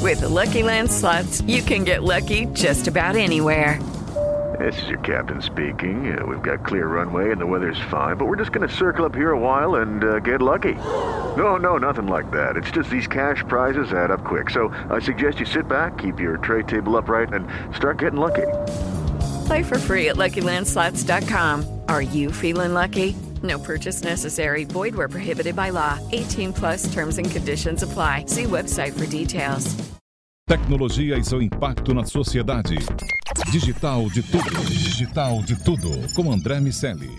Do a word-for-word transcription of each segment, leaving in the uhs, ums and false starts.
With the Lucky Land Slots, you can get lucky just about anywhere. This is your captain speaking. Uh, we've got clear runway and the weather's fine, but we're just going to circle up here a while and uh, get lucky. No, no, nothing like that. It's just these cash prizes add up quick. So I suggest you sit back, keep your tray table upright, and start getting lucky. Play for free at Lucky Land Slots dot com. Are you feeling lucky? No purchase necessary. Void where prohibited by law. eighteen plus terms and conditions apply. See website for details. Tecnologia e seu impacto na sociedade. Digital de tudo. Digital de tudo. Com André Miceli.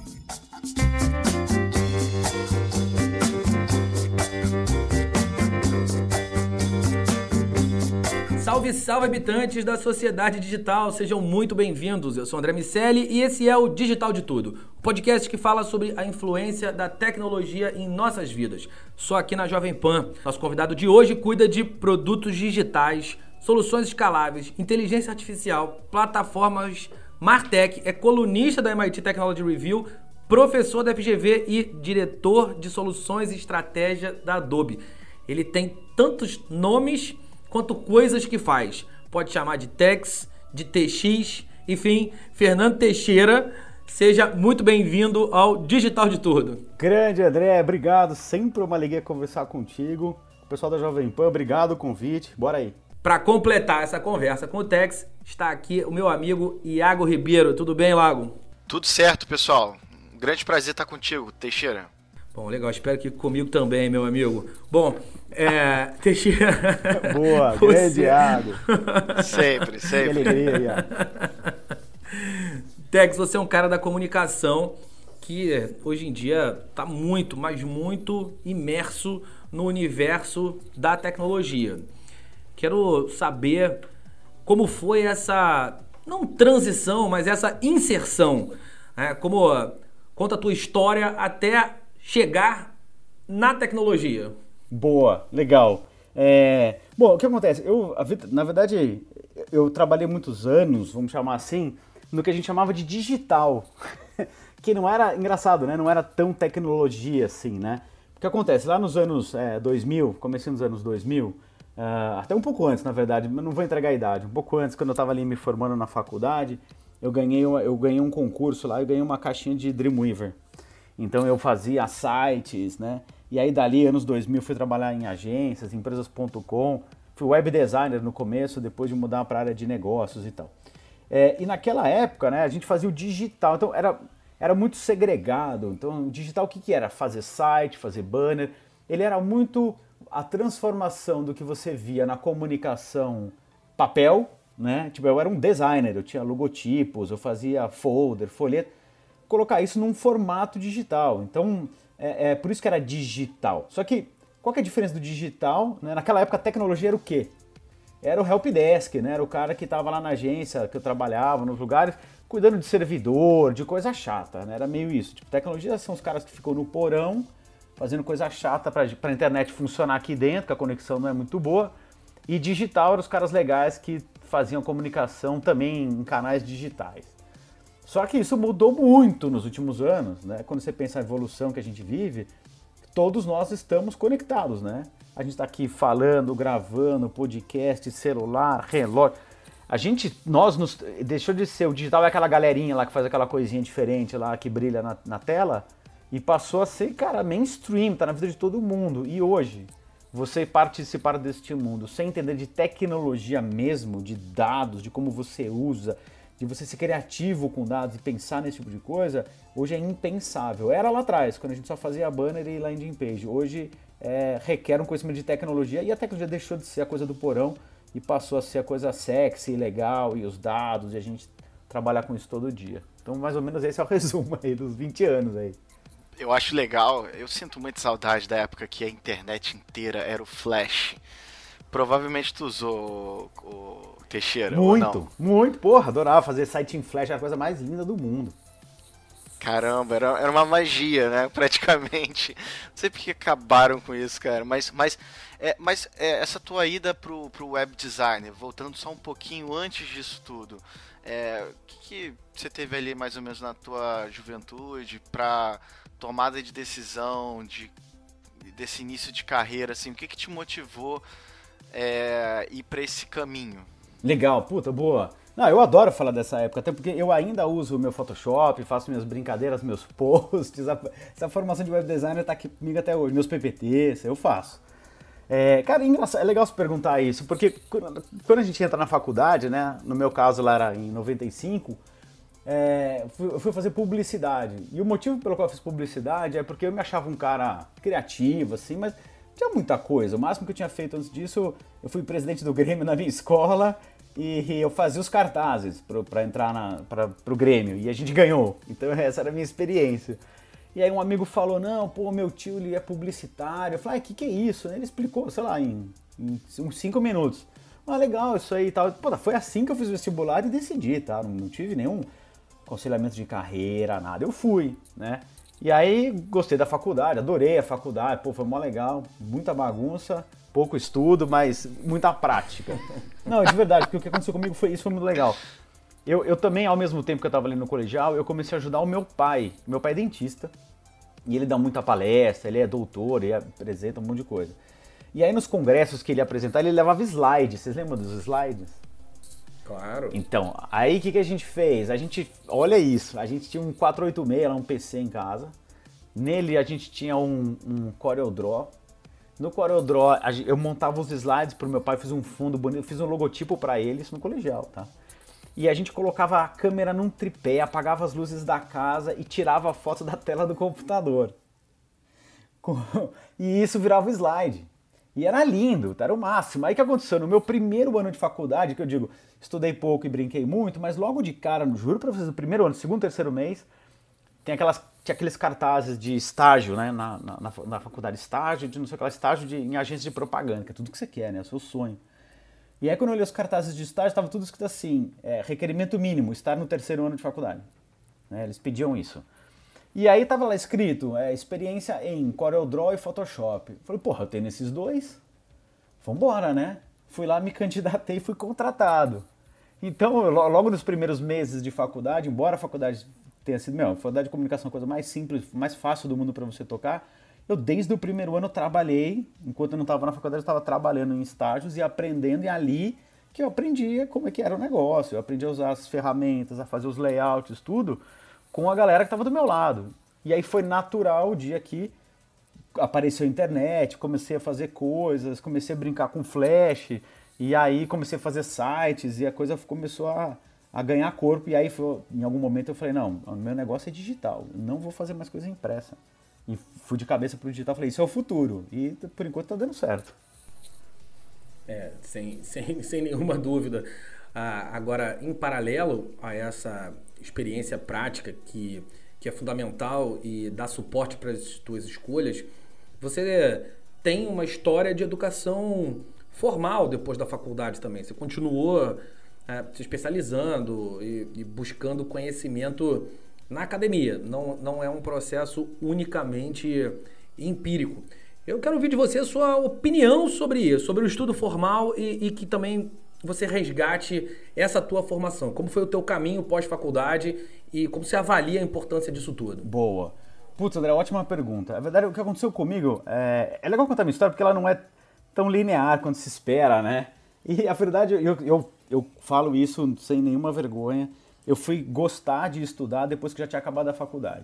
Salve, salve, habitantes da sociedade digital, sejam muito bem-vindos. Eu sou André Miceli e esse é o Digital de Tudo, o podcast que fala sobre a influência da tecnologia em nossas vidas. Só aqui na Jovem Pan. Nosso convidado de hoje cuida de produtos digitais, soluções escaláveis, inteligência artificial, plataformas Martech, é colunista da M I T Technology Review, professor da F G V e diretor de soluções e estratégia da Adobe. Ele tem tantos nomes quanto coisas que faz. Pode chamar de Tex, de T X, enfim, Fernando Teixeira, seja muito bem-vindo ao Digital de Tudo. Grande André, obrigado, sempre uma alegria conversar contigo. O pessoal da Jovem Pan, obrigado o convite, bora aí. Para completar essa conversa com o Tex, está aqui o meu amigo Iago Ribeiro. Tudo bem, Iago? Tudo certo, pessoal. Um grande prazer estar contigo, Teixeira. Bom, legal. Espero que comigo também, meu amigo. Bom, é... Teixeira... Boa, você... grande Iago. Sempre, sempre. Que alegria, Iago. Tex, você é um cara da comunicação que hoje em dia está muito, mas muito imerso no universo da tecnologia. Quero saber como foi essa, não transição, mas essa inserção, né? Como, conta a tua história até chegar na tecnologia. Boa, legal. É, bom, o que acontece? Eu, na verdade, eu trabalhei muitos anos, vamos chamar assim, no que a gente chamava de digital, que não era, engraçado, né? Não era tão tecnologia assim, né? O que acontece? Lá nos anos é, dois mil, comecei nos anos dois mil, Uh, até um pouco antes, na verdade, mas não vou entregar a idade. Um pouco antes, quando eu estava ali me formando na faculdade, eu ganhei, uma, eu ganhei um concurso lá e ganhei uma caixinha de Dreamweaver. Então eu fazia sites, né? E aí dali, anos dois mil, fui trabalhar em agências, empresas ponto com, fui web designer no começo, depois de mudar para a área de negócios e tal. É, e naquela época, né, a gente fazia o digital, então era, era muito segregado. Então o digital o que, que era? Fazer site, fazer banner. Ele era muito... a transformação do que você via na comunicação papel, né? Tipo, eu era um designer, eu tinha logotipos, eu fazia folder, folheto, colocar isso num formato digital. Então, é, é por isso que era digital. Só que, qual que é a diferença do digital? Né? Naquela época, a tecnologia era o quê? Era o helpdesk, né? Era o cara que estava lá na agência, que eu trabalhava, nos lugares, cuidando de servidor, de coisa chata, né? Era meio isso. Tipo, tecnologia são os caras que ficam no porão, fazendo coisa chata para a internet funcionar aqui dentro, que a conexão não é muito boa. E digital eram os caras legais que faziam comunicação também em canais digitais. Só que isso mudou muito nos últimos anos, né? Quando você pensa na evolução que a gente vive, todos nós estamos conectados, né? A gente está aqui falando, gravando, podcast, celular, relógio. A gente, nós, nos, deixou de ser, o digital é aquela galerinha lá que faz aquela coisinha diferente lá, que brilha na, na tela, e passou a ser, cara, mainstream, tá na vida de todo mundo. E hoje, você participar deste mundo sem entender de tecnologia mesmo, de dados, de como você usa, de você ser criativo com dados e pensar nesse tipo de coisa, hoje é impensável. Era lá atrás, quando a gente só fazia banner e landing page. Hoje é, requer um conhecimento de tecnologia e a tecnologia deixou de ser a coisa do porão e passou a ser a coisa sexy, legal, e os dados, e a gente trabalhar com isso todo dia. Então, mais ou menos esse é o resumo aí dos vinte anos aí. Eu acho legal, eu sinto muita saudade da época que a internet inteira era o Flash. Provavelmente tu usou o, o Teixeira, muito, ou não? Muito, porra, adorava fazer site em Flash, era a coisa mais linda do mundo. Caramba, era, era uma magia, né, praticamente. Não sei porque acabaram com isso, cara, mas, mas, é, mas é, essa tua ida pro, pro web design, voltando só um pouquinho antes disso tudo, é, o que, que você teve ali mais ou menos na tua juventude pra tomada de decisão, de, desse início de carreira, assim, o que que te motivou é, ir para esse caminho? Legal, puta, boa. Não, eu adoro falar dessa época, até porque eu ainda uso o meu Photoshop, faço minhas brincadeiras, meus posts, a, essa formação de web designer tá aqui comigo até hoje, meus P P Ts, eu faço. É, cara, é, engraçado, é legal você perguntar isso, porque quando a gente entra na faculdade, né, no meu caso lá era em noventa e cinco, é, eu fui fazer publicidade. E o motivo pelo qual eu fiz publicidade é porque eu me achava um cara criativo, assim, mas tinha muita coisa. O máximo que eu tinha feito antes disso, eu fui presidente do Grêmio na minha escola, e eu fazia os cartazes para entrar para o Grêmio, e a gente ganhou. Então essa era a minha experiência. E aí um amigo falou, não, pô, meu tio ele é publicitário. Eu falei, ah, que que é isso? Ele explicou, sei lá, em, em uns cinco minutos. Ah, legal, isso aí e tal. Pô, foi assim que eu fiz o vestibular e decidi, tá? Não, não tive nenhum aconselhamento de carreira, nada. Eu fui, né? E aí gostei da faculdade, adorei a faculdade, pô, foi mó legal, muita bagunça, pouco estudo, mas muita prática. Não, de verdade, porque o que aconteceu comigo foi isso, foi muito legal. Eu, eu também, ao mesmo tempo que eu estava ali no colegial, eu comecei a ajudar o meu pai. Meu pai é dentista, e ele dá muita palestra, ele é doutor, ele apresenta um monte de coisa. E aí nos congressos que ele apresentava, ele levava slides, vocês lembram dos slides? Claro. Então, aí o que, que a gente fez? A gente, olha isso, a gente tinha um quatrocentos e oitenta e seis, um P C em casa. Nele a gente tinha um, um CorelDRAW. No CorelDRAW eu montava os slides pro meu pai, fiz um fundo bonito, fiz um logotipo para ele, isso no colegial, tá? E a gente colocava a câmera num tripé, apagava as luzes da casa e tirava a foto da tela do computador. E isso virava o slide. E era lindo, era o máximo. Aí o que aconteceu? No meu primeiro ano de faculdade, que eu digo, estudei pouco e brinquei muito, mas logo de cara, juro pra vocês, no primeiro ano, segundo, terceiro mês, tem aquelas, tinha aqueles cartazes de estágio, né, na, na, na faculdade, estágio, de não sei o que, estágio de, em agência de propaganda, que é tudo que você quer, né, é o seu sonho. E aí quando eu olhei os cartazes de estágio, estava tudo escrito assim, é, requerimento mínimo, estar no terceiro ano de faculdade. Né, eles pediam isso. E aí tava lá escrito, é, experiência em CorelDRAW e Photoshop. Eu falei, porra, eu tenho esses dois, vambora, né? Fui lá, me candidatei e fui contratado. Então, eu, logo nos primeiros meses de faculdade, embora a faculdade tenha sido, meu, a faculdade de comunicação é a coisa mais simples, mais fácil do mundo para você tocar, eu desde o primeiro ano trabalhei, enquanto eu não estava na faculdade, eu estava trabalhando em estágios e aprendendo, e ali que eu aprendia como é que era o negócio, eu aprendi a usar as ferramentas, a fazer os layouts, tudo, com a galera que estava do meu lado. E aí foi natural o dia que apareceu a internet, comecei a fazer coisas, comecei a brincar com flash, e aí comecei a fazer sites, e a coisa começou a, a ganhar corpo, e aí foi, em algum momento eu falei, não, o meu negócio é digital, eu não vou fazer mais coisa impressa. E fui de cabeça pro digital, falei, isso é o futuro, e por enquanto tá dando certo. É, sem, sem, sem nenhuma dúvida. Ah, agora, em paralelo a essa experiência prática que, que é fundamental e dá suporte para as tuas escolhas, você tem uma história de educação formal depois da faculdade também. Você continuou é, se especializando e, e buscando conhecimento na academia. Não, não é um processo unicamente empírico. Eu quero ouvir de você a sua opinião sobre isso, sobre o estudo formal e, e que também você resgate essa tua formação. Como foi o teu caminho pós-faculdade e como você avalia a importância disso tudo? Boa. Putz, André, ótima pergunta. A verdade, o que aconteceu comigo, é, é legal contar a minha história porque ela não é tão linear quanto se espera, né? E a verdade, eu, eu, eu falo isso sem nenhuma vergonha, eu fui gostar de estudar depois que já tinha acabado a faculdade.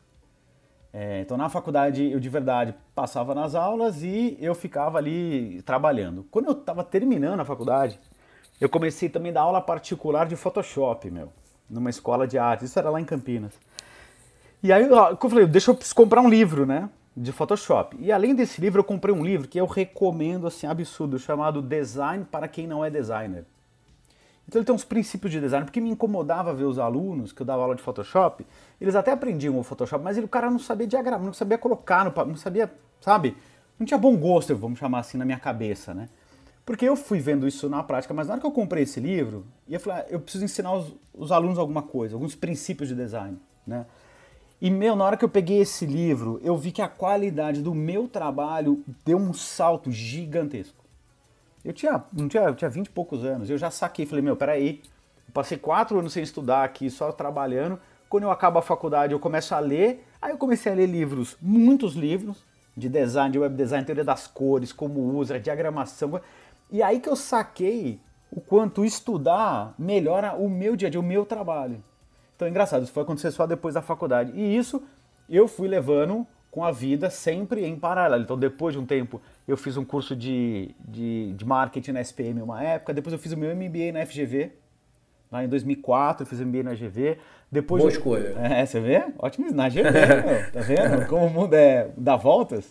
É, então na faculdade eu de verdade passava nas aulas e eu ficava ali trabalhando. Quando eu estava terminando a faculdade, eu comecei também a dar aula particular de Photoshop, meu, numa escola de artes, isso era lá em Campinas. E aí eu falei, deixa eu comprar um livro, né, de Photoshop. E além desse livro eu comprei um livro que eu recomendo, assim, absurdo, chamado Design para quem não é designer. Então ele tem uns princípios de design, porque me incomodava ver os alunos, que eu dava aula de Photoshop, eles até aprendiam o Photoshop, mas ele, o cara não sabia diagramar, não sabia colocar, no, não sabia, sabe? Não tinha bom gosto, vamos chamar assim, na minha cabeça, né? Porque eu fui vendo isso na prática, mas na hora que eu comprei esse livro, eu falei, ah, eu preciso ensinar os, os alunos alguma coisa, alguns princípios de design, né? E, meu, na hora que eu peguei esse livro, eu vi que a qualidade do meu trabalho deu um salto gigantesco. Eu tinha, não tinha, eu tinha vinte e poucos anos, eu já saquei, falei, meu, peraí, eu passei quatro anos sem estudar aqui, só trabalhando, quando eu acabo a faculdade eu começo a ler, aí eu comecei a ler livros, muitos livros, de design, de web design, teoria das cores, como usa, diagramação, E aí que eu saquei o quanto estudar melhora o meu dia a dia, o meu trabalho. Então é engraçado, isso foi acontecer só depois da faculdade. E isso eu fui levando com a vida sempre em paralelo. Então depois de um tempo eu fiz um curso de, de, de marketing na S P M uma época, depois eu fiz o meu M B A na F G V, lá em dois mil e quatro eu fiz M B A na G V. Depois Boa eu... escolha. É, você vê? Ótimo, na G V, meu, tá vendo? Como o mundo é, dá voltas.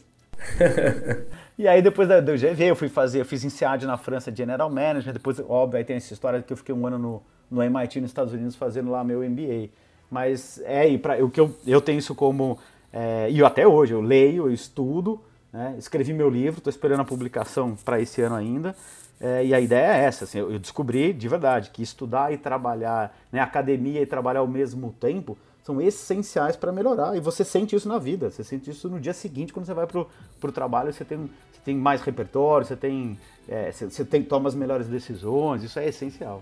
E aí depois da, da G V eu fui fazer, eu fiz I N S E A D na França de General Management, depois, óbvio, aí tem essa história que eu fiquei um ano no, no M I T nos Estados Unidos fazendo lá meu M B A. Mas é aí, pra, o que eu, eu tenho isso como, é, e eu até hoje, eu leio, eu estudo, né, escrevi meu livro, estou esperando a publicação para esse ano ainda, é, e a ideia é essa, assim, eu, eu descobri de verdade que estudar e trabalhar, né, academia e trabalhar ao mesmo tempo, são essenciais para melhorar, e você sente isso na vida, você sente isso no dia seguinte, quando você vai pro, pro trabalho, você tem, você tem mais repertório, você tem, é, você, você tem, toma as melhores decisões, isso é essencial.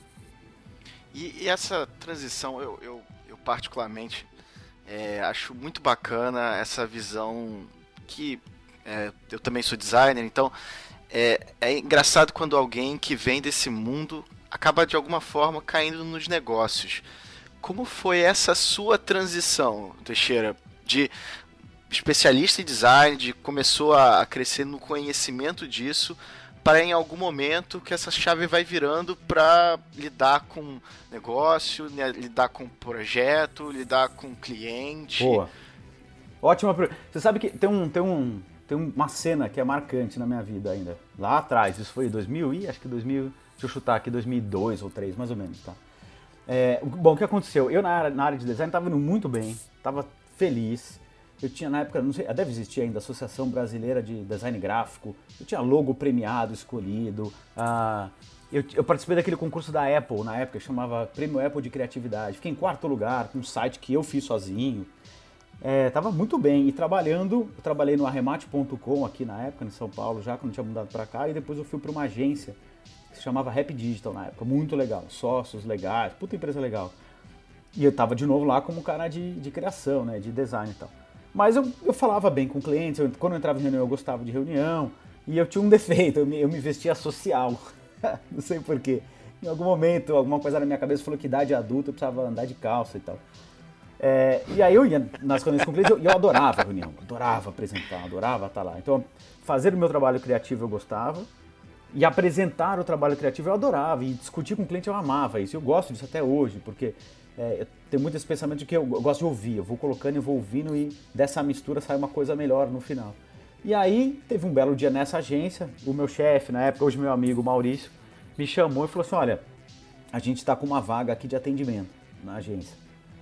E, e essa transição, eu, eu, eu particularmente é, acho muito bacana essa visão que é, eu também sou designer, então é, é engraçado quando alguém que vem desse mundo acaba de alguma forma caindo nos negócios. Como foi essa sua transição, Teixeira, de especialista em design, de começou a crescer no conhecimento disso, para em algum momento que essa chave vai virando para lidar com negócio, né, lidar com projeto, lidar com cliente? Boa. Ótima pergunta. Você sabe que tem, um, tem, um, tem uma cena que é marcante na minha vida ainda. Lá atrás, isso foi em dois mil e acho que dois mil, deixa eu chutar aqui, dois mil e dois ou dois mil e três, mais ou menos, tá? É, bom, o que aconteceu? Eu na área, na área de design estava indo muito bem, estava feliz. Eu tinha na época, não sei, deve existir ainda, a Associação Brasileira de Design Gráfico. Eu tinha logo premiado, escolhido. Ah, eu, eu participei daquele concurso da Apple na época, chamava Prêmio Apple de Criatividade. Fiquei em quarto lugar, com um site que eu fiz sozinho. É, tava muito bem. E trabalhando, eu trabalhei no arremate ponto com aqui na época, em São Paulo, já quando tinha mudado para cá. E depois eu fui para uma agência que se chamava Rap Digital na época, muito legal, sócios legais, puta empresa legal. E eu tava de novo lá como cara de, de criação, né, de design e tal. Mas eu, eu falava bem com clientes, eu, quando eu entrava em reunião eu gostava de reunião, e eu tinha um defeito, eu me, eu me vestia social, não sei porquê. Em algum momento, alguma coisa na minha cabeça falou que idade adulta eu precisava andar de calça e tal. É, e aí eu ia nas reuniões com clientes e eu, eu adorava a reunião, adorava apresentar, adorava estar lá. Então, fazer o meu trabalho criativo eu gostava, e apresentar o trabalho criativo eu adorava, e discutir com o cliente eu amava isso, eu gosto disso até hoje, porque é, eu tenho muito esse pensamento de que eu, eu gosto de ouvir, eu vou colocando e vou ouvindo e dessa mistura sai uma coisa melhor no final. E aí teve um belo dia nessa agência, o meu chefe na época, hoje meu amigo Maurício, me chamou e falou assim, olha, a gente está com uma vaga aqui de atendimento na agência,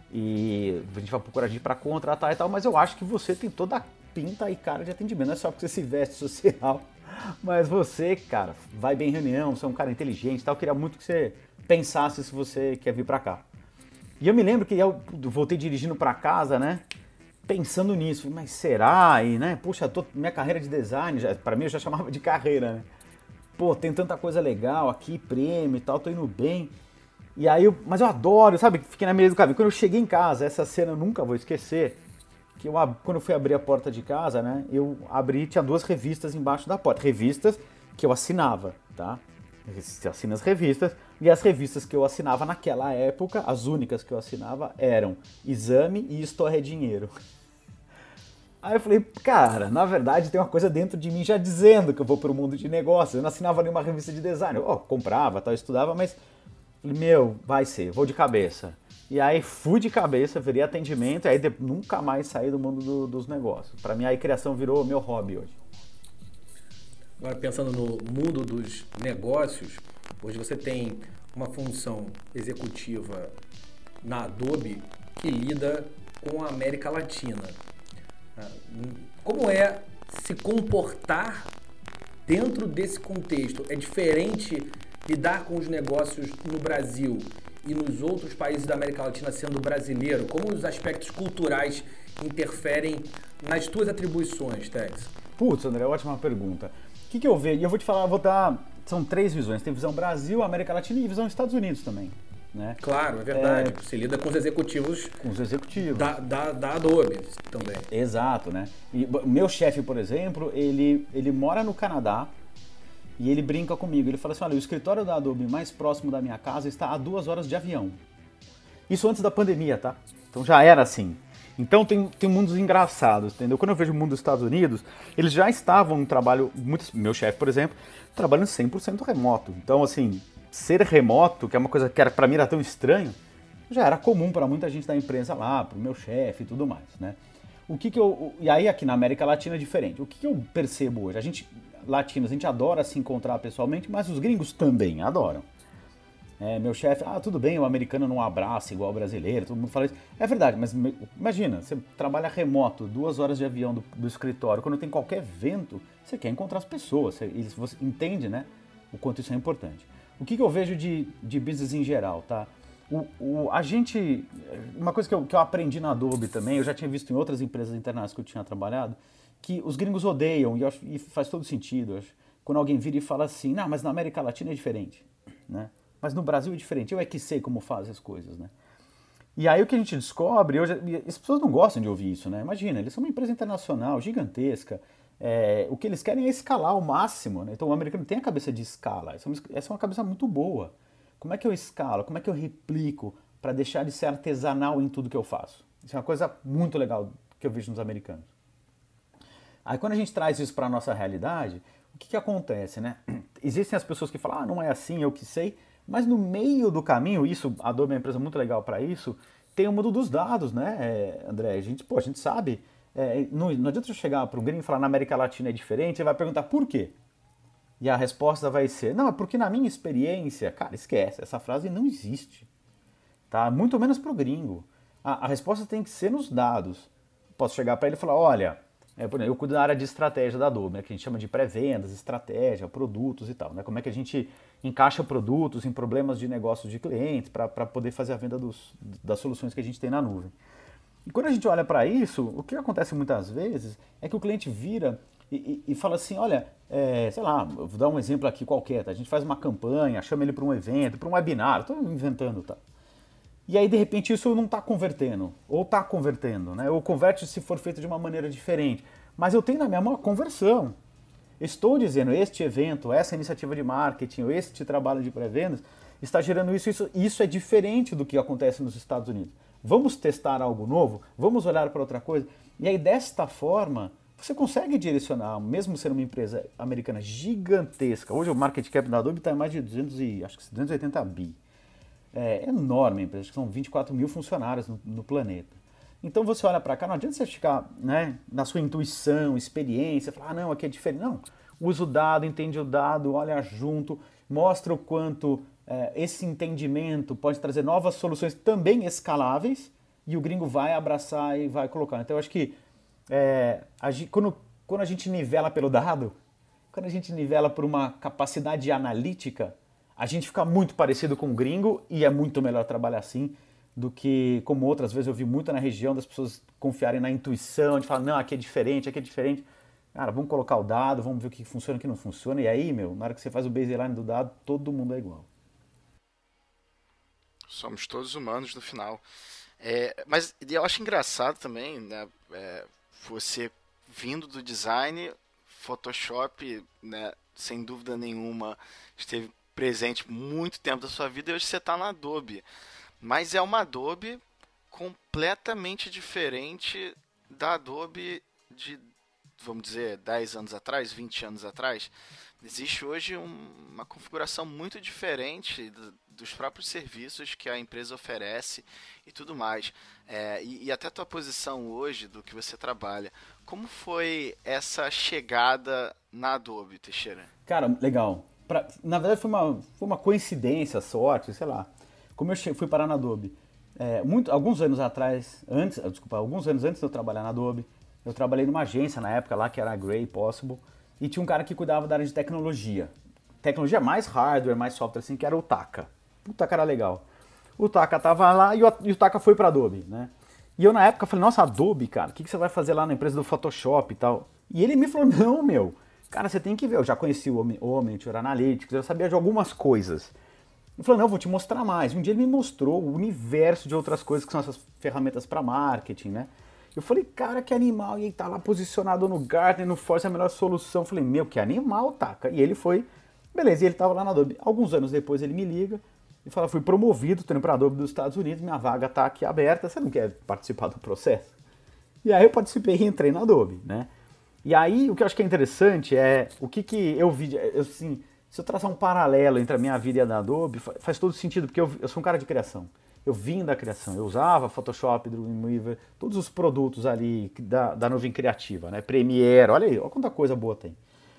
e a gente vai procurar a gente para contratar e tal, mas eu acho que você tem toda a pinta e cara de atendimento, não é só porque você se veste social, mas você, cara, vai bem em reunião, você é um cara inteligente e tal, eu queria muito que você pensasse se você quer vir pra cá. E eu me lembro que eu voltei dirigindo pra casa, né, pensando nisso, mas será? E, né, puxa, tô, minha carreira de design, já, pra mim eu já chamava de carreira, né, pô, tem tanta coisa legal aqui, prêmio e tal, tô indo bem. E aí, eu, mas eu adoro, sabe, fiquei na mesa do caminho. Quando eu cheguei em casa, essa cena eu nunca vou esquecer, que eu, quando eu fui abrir a porta de casa, né, eu abri, tinha duas revistas embaixo da porta, revistas que eu assinava, tá? Você assina as revistas, e as revistas que eu assinava naquela época, as únicas que eu assinava eram Exame e Isto é Dinheiro. Aí eu falei, cara, na verdade tem uma coisa dentro de mim já dizendo que eu vou pro mundo de negócios, eu não assinava nenhuma revista de design, eu ó, comprava, tal, estudava, mas falei, meu, vai ser, vou de cabeça. E aí fui de cabeça, virei atendimento, e aí de, nunca mais saí do mundo do, dos negócios. Para mim, a criação virou meu hobby hoje. Agora, pensando no mundo dos negócios, hoje você tem uma função executiva na Adobe que lida com a América Latina. Como é se comportar dentro desse contexto? É diferente lidar com os negócios no Brasil e nos outros países da América Latina sendo brasileiro? Como os aspectos culturais interferem nas tuas atribuições, Tex? Putz, André, ótima pergunta. O que, que eu vejo? E eu vou te falar, vou dar... São três visões. Tem visão Brasil, América Latina e visão Estados Unidos também. Né? Claro, é verdade. É... Você lida com os executivos... Com os executivos. Da, da, da Adobe também. Exato, né? E o meu chefe, por exemplo, ele, ele mora no Canadá E ele brinca comigo, ele fala assim, olha, o escritório da Adobe mais próximo da minha casa está a duas horas de avião. Isso antes da pandemia, tá? Então já era assim. Então tem, tem mundos engraçados, entendeu? Quando eu vejo o mundo dos Estados Unidos, eles já estavam em trabalho, muitos, meu chefe, por exemplo, trabalhando cem por cento remoto. Então, assim, ser remoto, que é uma coisa que era, pra mim era tão estranho, já era comum para muita gente da empresa lá, pro meu chefe e tudo mais, né? O que que eu... E aí aqui na América Latina é diferente. O que que eu percebo hoje? A gente, latinos, a gente adora se encontrar pessoalmente, mas os gringos também adoram. É, meu chefe, ah, tudo bem, o americano não abraça igual o brasileiro, todo mundo fala isso. É verdade, mas imagina, você trabalha remoto, duas horas de avião do, do escritório, quando tem qualquer evento, você quer encontrar as pessoas, você, você entende, né, o quanto isso é importante. O que, que eu vejo de, de business em geral, tá? O, o, a gente, uma coisa que eu, que eu aprendi na Adobe também, eu já tinha visto em outras empresas internacionais que eu tinha trabalhado, que os gringos odeiam, e, eu acho, e faz todo sentido, eu acho, quando alguém vira e fala assim, não, mas na América Latina é diferente, né? Mas no Brasil é diferente, eu é que sei como fazem as coisas, né? E aí o que a gente descobre, hoje, as pessoas não gostam de ouvir isso, né? Imagina, eles são uma empresa internacional, gigantesca, é, o que eles querem é escalar ao máximo, né? Então o americano tem a cabeça de escala, essa é uma, essa é uma cabeça muito boa. Como é que eu escalo, como é que eu replico para deixar de ser artesanal em tudo que eu faço? Isso é uma coisa muito legal que eu vejo nos americanos. Aí quando a gente traz isso para a nossa realidade, o que, que acontece, né? Existem as pessoas que falam, ah, não é assim, eu que sei, mas no meio do caminho, isso, a Adobe é uma empresa muito legal para isso, tem o mundo dos dados, né, André? A gente, pô, a gente sabe, é, não, não adianta eu chegar para o gringo e falar na América Latina é diferente, ele vai perguntar por quê? E a resposta vai ser, não, é porque na minha experiência, cara, esquece, essa frase não existe, tá? Muito menos para o gringo. A, a resposta tem que ser nos dados. Posso chegar para ele e falar, olha, é, por exemplo, eu cuido da área de estratégia da Adobe, né, que a gente chama de pré-vendas, estratégia, produtos e tal, né? Como é que a gente encaixa produtos em problemas de negócio de clientes para poder fazer a venda dos, das soluções que a gente tem na nuvem. E quando a gente olha para isso, o que acontece muitas vezes é que o cliente vira e, e, e fala assim, olha, é, sei lá, vou dar um exemplo aqui qualquer, tá? A gente faz uma campanha, chama ele para um evento, para um webinar, estou inventando, tá? E aí, de repente, isso não está convertendo, ou está convertendo, né? Ou converte se for feito de uma maneira diferente. Mas eu tenho na minha mão a conversão. Estou dizendo, este evento, essa iniciativa de marketing, ou este trabalho de pré-vendas, está gerando isso, isso. Isso é diferente do que acontece nos Estados Unidos. Vamos testar algo novo? Vamos olhar para outra coisa? E aí, desta forma, você consegue direcionar, mesmo sendo uma empresa americana gigantesca. Hoje o market cap da Adobe está em mais de duzentos e, acho que duzentos e oitenta bi. É enorme a empresa, acho que são vinte e quatro mil funcionários no, no planeta. Então você olha para cá, não adianta você ficar, né, na sua intuição, experiência, falar, ah, não, aqui é diferente. Não, usa o dado, entende o dado, olha junto, mostra o quanto é, esse entendimento pode trazer novas soluções também escaláveis e o gringo vai abraçar e vai colocar. Então eu acho que é, a, quando, quando a gente nivela pelo dado, quando a gente nivela por uma capacidade analítica, a gente fica muito parecido com o gringo e é muito melhor trabalhar assim do que, como outras vezes eu vi muito na região, das pessoas confiarem na intuição, de falar, não, aqui é diferente, aqui é diferente. Cara, vamos colocar o dado, vamos ver o que funciona e o que não funciona. E aí, meu, na hora que você faz o baseline do dado, todo mundo é igual. Somos todos humanos no final. É, mas eu acho engraçado também, né, é, você vindo do design, Photoshop, né, sem dúvida nenhuma, esteve presente muito tempo da sua vida e hoje você está na Adobe. Mas é uma Adobe completamente diferente da Adobe de, vamos dizer, dez anos atrás, vinte anos atrás. Existe hoje um, uma configuração muito diferente do, dos próprios serviços que a empresa oferece e tudo mais. É, e, e até a tua posição hoje, do que você trabalha. Como foi essa chegada na Adobe, Teixeira? Cara, legal. Pra, na verdade foi uma, foi uma coincidência, sorte, sei lá. Como eu che- fui parar na Adobe, é, muito, alguns anos atrás, antes, desculpa, alguns anos antes de eu trabalhar na Adobe, eu trabalhei numa agência na época lá que era a Gray Possible, e tinha um cara que cuidava da área de tecnologia. Tecnologia mais hardware, mais software, assim, que era o Taka. O Taka era legal. O Taka tava lá e o, e o Taka foi pra Adobe, né? E eu na época falei, nossa, Adobe, cara, o que, que você vai fazer lá na empresa do Photoshop e tal? E ele me falou, não, meu, cara, você tem que ver, eu já conheci o Omniture Analytics, eu sabia de algumas coisas. Ele falou, não, eu vou te mostrar mais. Um dia ele me mostrou o universo de outras coisas que são essas ferramentas para marketing, né? Eu falei, cara, que animal. E ele tá lá posicionado no Gartner, no Force, é a melhor solução. Eu falei, meu, que animal, Taka. E ele foi Beleza, e ele estava lá na Adobe. Alguns anos depois ele me liga e fala, fui promovido, estou indo para a Adobe dos Estados Unidos, minha vaga está aqui aberta, você não quer participar do processo? E aí eu participei e entrei na Adobe, né? E aí o que eu acho que é interessante é o que, que eu vi, eu, assim, se eu traçar um paralelo entre a minha vida e a da Adobe, faz todo sentido, porque eu, eu sou um cara de criação. Eu vim da criação, eu usava Photoshop, Dreamweaver, todos os produtos ali da, da nuvem criativa, né? Premiere, olha aí, olha quanta coisa boa tem.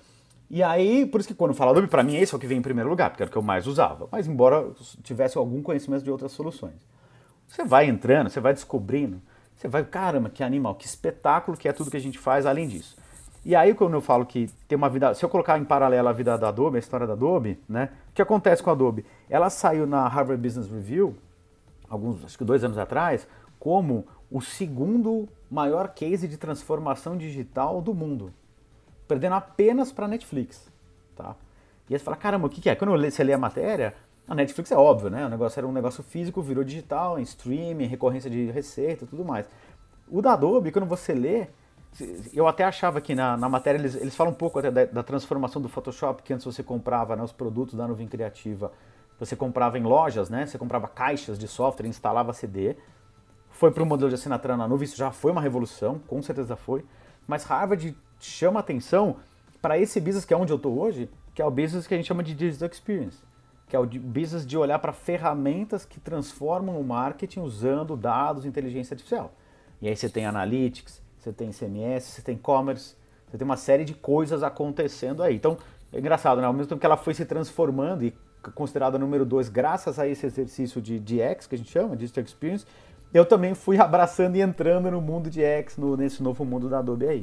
E aí, por isso que quando eu falo Adobe, para mim esse é o que vem em primeiro lugar, porque era o que eu mais usava. Mas embora eu tivesse algum conhecimento de outras soluções. Você vai entrando, você vai descobrindo, você vai, caramba, que animal, que espetáculo que é tudo que a gente faz além disso. E aí quando eu falo que tem uma vida, se eu colocar em paralelo a vida da Adobe, a história da Adobe, né? O que acontece com a Adobe? Ela saiu na Harvard Business Review, alguns, acho que dois anos atrás, como o segundo maior case de transformação digital do mundo, perdendo apenas para a Netflix, tá? E aí você fala, caramba, o que, que é? Quando você lê a matéria, a Netflix é óbvio, né? O negócio era um negócio físico, virou digital, em streaming, recorrência de receita, tudo mais. O da Adobe, quando você lê, eu até achava que na, na matéria eles, eles falam um pouco até da, da transformação do Photoshop, que antes você comprava, né, os produtos da nuvem criativa, você comprava em lojas, né? Você comprava caixas de software, instalava C D, foi para o modelo de assinatura na nuvem, isso já foi uma revolução, com certeza foi, mas Harvard chama atenção para esse business que é onde eu estou hoje, que é o business que a gente chama de Digital Experience, que é o business de olhar para ferramentas que transformam o marketing usando dados e inteligência artificial. E aí você tem Analytics, você tem C M S, você tem e-commerce, você tem uma série de coisas acontecendo aí. Então, é engraçado, né? Ao mesmo tempo que ela foi se transformando e considerada número dois graças a esse exercício de D X, que a gente chama, Digital Experience, eu também fui abraçando e entrando no mundo de D X, no, nesse novo mundo da Adobe aí.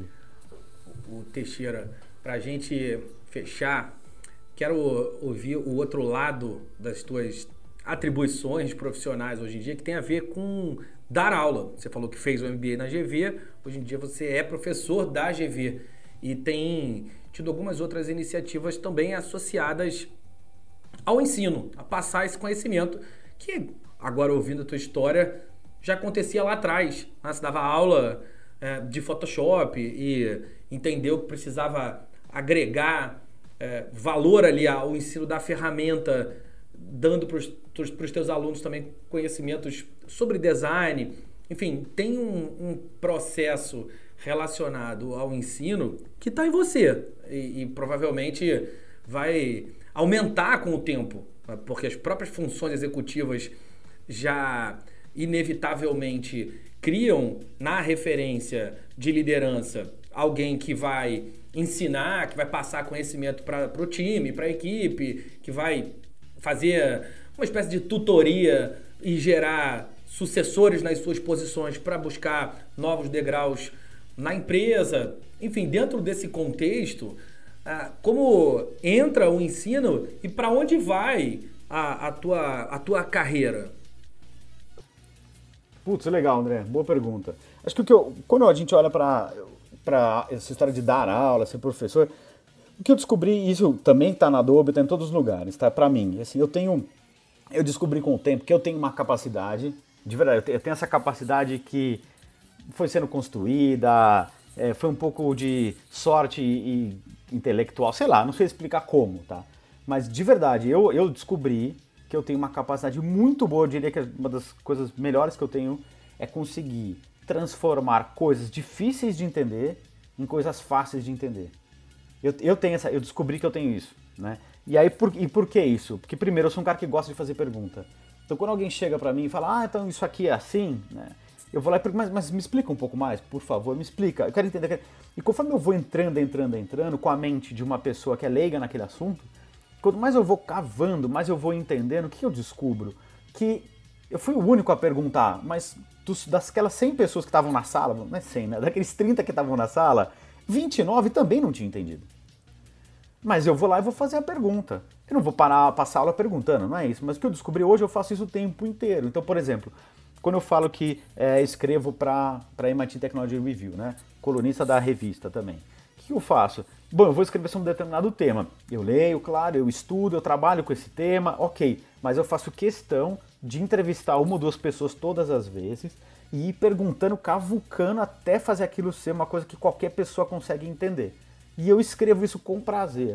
O Teixeira, pra gente fechar, quero ouvir o outro lado das tuas atribuições profissionais hoje em dia, que tem a ver com dar aula. Você falou que fez o M B A na G V, hoje em dia você é professor da G V e tem tido algumas outras iniciativas também associadas ao ensino, a passar esse conhecimento que, agora ouvindo a tua história, já acontecia lá atrás. Né? Você dava aula é, de Photoshop e entendeu que precisava agregar é, valor ali ao ensino da ferramenta, dando para os teus alunos também conhecimentos sobre design. Enfim, tem um, um processo relacionado ao ensino que está em você e, e provavelmente vai aumentar com o tempo, porque as próprias funções executivas já inevitavelmente criam na referência de liderança alguém que vai ensinar, que vai passar conhecimento para o time, para a equipe, que vai fazer uma espécie de tutoria e gerar sucessores nas suas posições para buscar novos degraus na empresa. Enfim, dentro desse contexto, como entra o ensino e para onde vai a, a, tua, a tua carreira? Putz, legal, André. Boa pergunta. Acho que, o que eu, quando a gente olha para para essa história de dar aula, ser professor, o que eu descobri, isso também está na Adobe, está em todos os lugares, tá? Para mim, assim, eu tenho, eu descobri com o tempo que eu tenho uma capacidade, de verdade, eu tenho essa capacidade que foi sendo construída, é, foi um pouco de sorte e, e intelectual, sei lá, não sei explicar como, tá? Mas de verdade, eu, eu descobri que eu tenho uma capacidade muito boa, eu diria que uma das coisas melhores que eu tenho é conseguir transformar coisas difíceis de entender em coisas fáceis de entender. Eu, eu, tenho essa, eu descobri que eu tenho isso, né? E aí, por, e por que isso? Porque primeiro, eu sou um cara que gosta de fazer pergunta. Então quando alguém chega pra mim e fala, ah, então isso aqui é assim, né? Eu vou lá e pergunto, mas, mas me explica um pouco mais, por favor, me explica. Eu quero entender. Eu quero... E conforme eu vou entrando, entrando, entrando, com a mente de uma pessoa que é leiga naquele assunto, quanto mais eu vou cavando, mais eu vou entendendo, o que eu descubro? Que eu fui o único a perguntar, mas dos, daquelas cem pessoas que estavam na sala, não é cem, né? Daqueles trinta que estavam na sala, vinte e nove também não tinham entendido. Mas eu vou lá e vou fazer a pergunta. Eu não vou parar, passar a aula perguntando, não é isso. Mas o que eu descobri hoje, eu faço isso o tempo inteiro. Então, por exemplo, quando eu falo que é, escrevo para a M I T Technology Review, né? Colunista da revista também. O que eu faço? Bom, eu vou escrever sobre um determinado tema. Eu leio, claro, eu estudo, eu trabalho com esse tema, ok. Mas eu faço questão de entrevistar uma ou duas pessoas todas as vezes e ir perguntando, cavucando, até fazer aquilo ser uma coisa que qualquer pessoa consegue entender. E eu escrevo isso com prazer.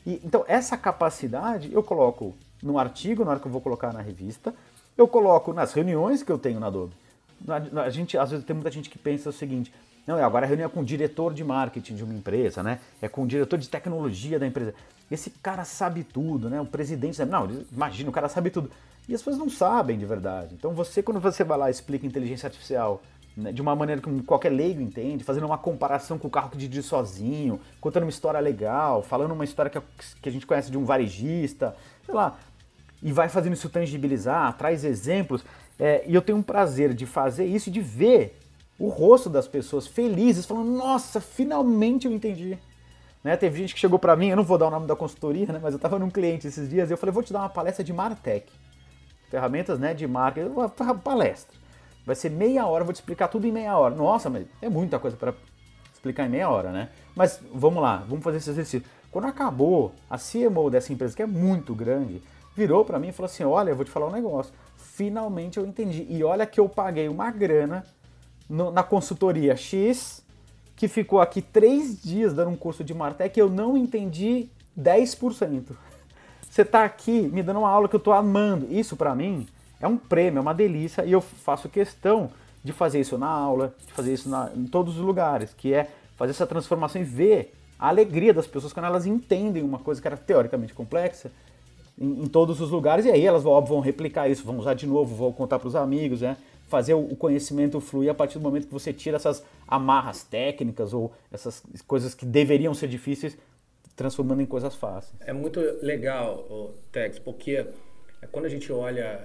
E, então, essa capacidade eu coloco no artigo, na hora que eu vou colocar na revista, eu coloco nas reuniões que eu tenho na Adobe. A gente, às vezes tem muita gente que pensa o seguinte, não, agora a reunião é com o diretor de marketing de uma empresa, né? É com o diretor de tecnologia da empresa. Esse cara sabe tudo, né? O presidente sabe. Não, imagina, o cara sabe tudo. E as pessoas não sabem de verdade. Então você, quando você vai lá e explica inteligência artificial, né, de uma maneira que qualquer leigo entende, fazendo uma comparação com o carro que dirige sozinho, contando uma história legal, falando uma história que a, que a gente conhece de um varejista, sei lá, e vai fazendo isso tangibilizar, traz exemplos, é, e eu tenho um prazer de fazer isso e de ver o rosto das pessoas felizes, falando, nossa, finalmente eu entendi. Né, teve gente que chegou pra mim, eu não vou dar o nome da consultoria, né, mas eu tava num cliente esses dias e eu falei, vou te dar uma palestra de Martech, ferramentas, né, de marketing, uma palestra. Vai ser meia hora, eu vou te explicar tudo em meia hora. Nossa, mas é muita coisa para explicar em meia hora, né? Mas vamos lá, vamos fazer esse exercício. Quando acabou, a C M O dessa empresa, que é muito grande, virou para mim e falou assim, olha, eu vou te falar um negócio. Finalmente eu entendi. E olha que eu paguei uma grana no, na consultoria X, que ficou aqui três dias dando um curso de Martech e eu não entendi dez por cento. Você tá aqui me dando uma aula que eu tô amando. Isso para mim é um prêmio, é uma delícia, e eu faço questão de fazer isso na aula, de fazer isso na, em todos os lugares, que é fazer essa transformação e ver a alegria das pessoas quando elas entendem uma coisa que era teoricamente complexa em, em todos os lugares, e aí elas óbvio, vão replicar isso, vão usar de novo, vão contar para os amigos, né? Fazer o conhecimento fluir a partir do momento que você tira essas amarras técnicas ou essas coisas que deveriam ser difíceis, transformando em coisas fáceis. É muito legal, Tex, porque quando a gente olha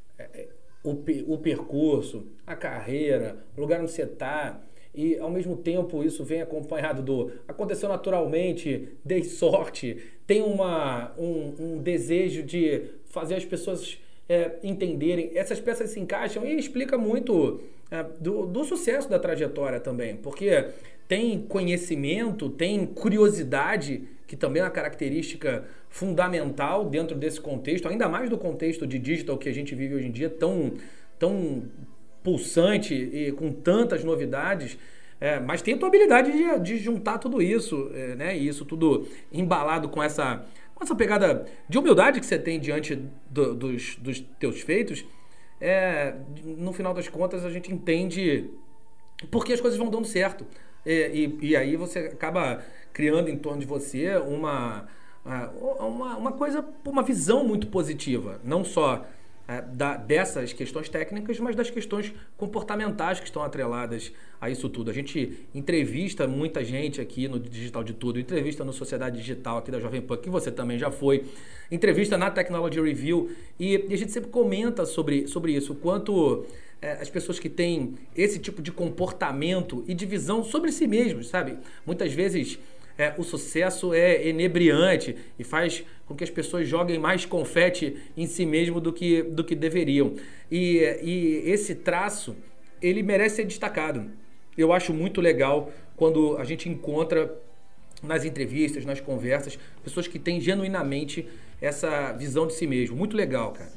o, o percurso, a carreira, o lugar onde você está, e ao mesmo tempo isso vem acompanhado do aconteceu naturalmente, dei sorte, tem uma, um, um desejo de fazer as pessoas é, entenderem, essas peças se encaixam e explica muito é, do, do sucesso da trajetória também, porque tem conhecimento, tem curiosidade, que também é uma característica fundamental dentro desse contexto, ainda mais do contexto de digital que a gente vive hoje em dia, tão, tão pulsante e com tantas novidades, é, mas tem a tua habilidade de, de juntar tudo isso, é, né? E isso tudo embalado com essa, com essa pegada de humildade que você tem diante do, dos, dos teus feitos, é, no final das contas a gente entende por que as coisas vão dando certo. E, e, e aí você acaba criando em torno de você uma, uma, uma coisa, uma visão muito positiva, não só é, da, dessas questões técnicas, mas das questões comportamentais que estão atreladas a isso tudo. A gente entrevista muita gente aqui no Digital de Tudo, entrevista no Sociedade Digital aqui da Jovem Pan, que você também já foi, entrevista na Technology Review, e, e a gente sempre comenta sobre, sobre isso, o quanto é, as pessoas que têm esse tipo de comportamento e de visão sobre si mesmos, sabe? Muitas vezes É, o sucesso é inebriante e faz com que as pessoas joguem mais confete em si mesmo do que, do que deveriam. E, e esse traço, ele merece ser destacado. Eu acho muito legal quando a gente encontra nas entrevistas, nas conversas, pessoas que têm genuinamente essa visão de si mesmo. Muito legal, cara.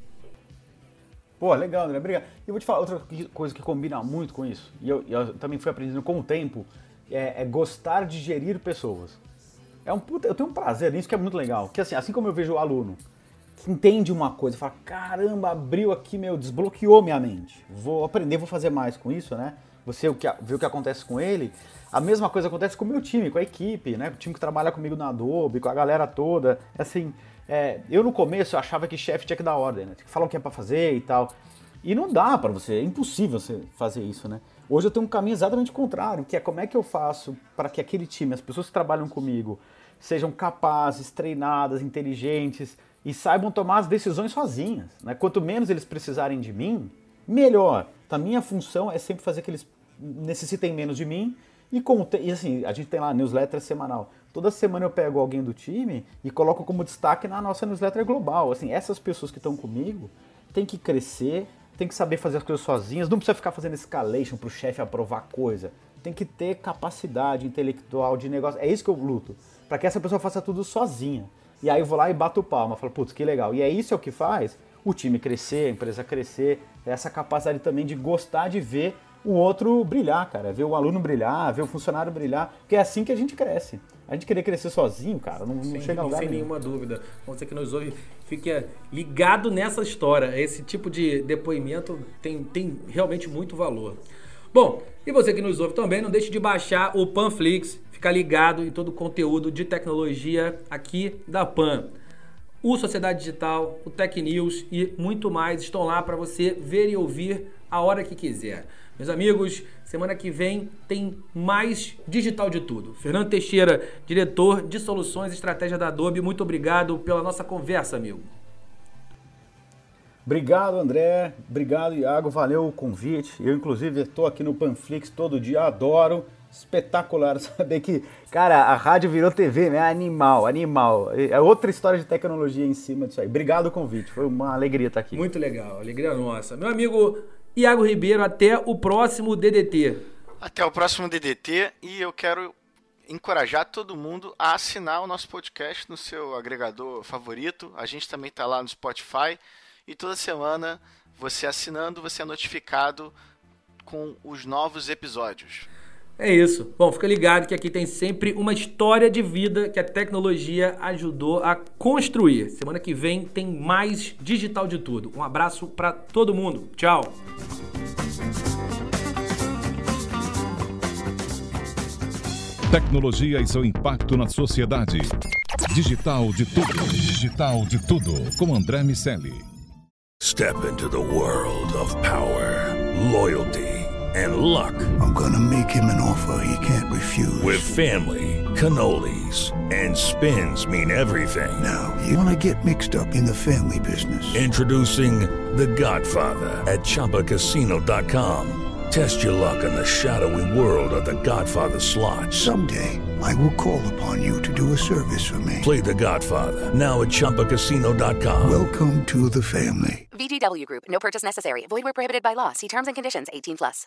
Pô, legal, André. Obrigado. E eu vou te falar outra coisa que combina muito com isso, e eu, eu também fui aprendendo com o tempo, É, é gostar de gerir pessoas. É um puta, eu tenho um prazer nisso que é muito legal. Que assim, assim como eu vejo o aluno que entende uma coisa, fala, caramba, abriu aqui, meu, desbloqueou minha mente. Vou aprender, vou fazer mais com isso, né? Você vê o que acontece com ele. A mesma coisa acontece com o meu time, com a equipe, né? O time que trabalha comigo na Adobe, com a galera toda. Assim, é, eu no começo eu achava que chefe tinha que dar ordem, né? Tinha que falar o que é pra fazer e tal. E não dá pra você, é impossível você fazer isso, né? Hoje eu tenho um caminho exatamente contrário, que é como é que eu faço para que aquele time, as pessoas que trabalham comigo, sejam capazes, treinadas, inteligentes e saibam tomar as decisões sozinhas, né? Quanto menos eles precisarem de mim, melhor. Então, a minha função é sempre fazer que eles necessitem menos de mim e, com, e assim, a gente tem lá newsletter semanal. Toda semana eu pego alguém do time e coloco como destaque na nossa newsletter global. Assim, essas pessoas que estão comigo têm que crescer, tem que saber fazer as coisas sozinhas, não precisa ficar fazendo escalation pro chefe aprovar coisa. Tem que ter capacidade intelectual de negócio. É isso que eu luto, para que essa pessoa faça tudo sozinha. E aí eu vou lá e bato palma, falo, putz, que legal. E é isso é o que faz o time crescer, a empresa crescer, essa capacidade também de gostar de ver o outro brilhar, cara. Ver o aluno brilhar, ver o funcionário brilhar. Porque é assim que a gente cresce. A gente querer crescer sozinho, cara, não, não sem, chega a lugar sem nenhum. nenhuma dúvida. Você que nos ouve, fique ligado nessa história. Esse tipo de depoimento tem, tem realmente muito valor. Bom, e você que nos ouve também, não deixe de baixar o Panflix, ficar ligado em todo o conteúdo de tecnologia aqui da Pan. O Sociedade Digital, o Tech News e muito mais estão lá para você ver e ouvir a hora que quiser. Meus amigos, semana que vem tem mais Digital de Tudo. Fernando Teixeira, diretor de Soluções e Estratégia da Adobe, muito obrigado pela nossa conversa, amigo. Obrigado, André. Obrigado, Iago. Valeu o convite. Eu, inclusive, estou aqui no Panflix todo dia. Adoro. Espetacular saber que, cara, a rádio virou T V, né? Animal, animal. É outra história de tecnologia em cima disso aí. Obrigado o convite. Foi uma alegria estar aqui. Muito legal. Alegria nossa. Meu amigo Iago Ribeiro, até o próximo D D T. Até o próximo D D T. E eu quero encorajar todo mundo a assinar o nosso podcast no seu agregador favorito. A gente também está lá no Spotify. E toda semana, você assinando, você é notificado com os novos episódios. É isso. Bom, fica ligado que aqui tem sempre uma história de vida que a tecnologia ajudou a construir. Semana que vem tem mais Digital de Tudo. Um abraço para todo mundo. Tchau. Tecnologia e seu impacto na sociedade. Digital de Tudo. Digital de Tudo. Com André Miceli. Step into the world of power, loyalty, and luck. I'm gonna make him an offer he can't refuse. With family, cannolis, and spins mean everything. Now, you wanna get mixed up in the family business. Introducing The Godfather at Chumba Casino dot com. Test your luck in the shadowy world of The Godfather slot. Someday, I will call upon you to do a service for me. Play The Godfather, now at Chumba Casino dot com. Welcome to the family. V G W Group. No purchase necessary. Void where prohibited by law. See terms and conditions. eighteen plus.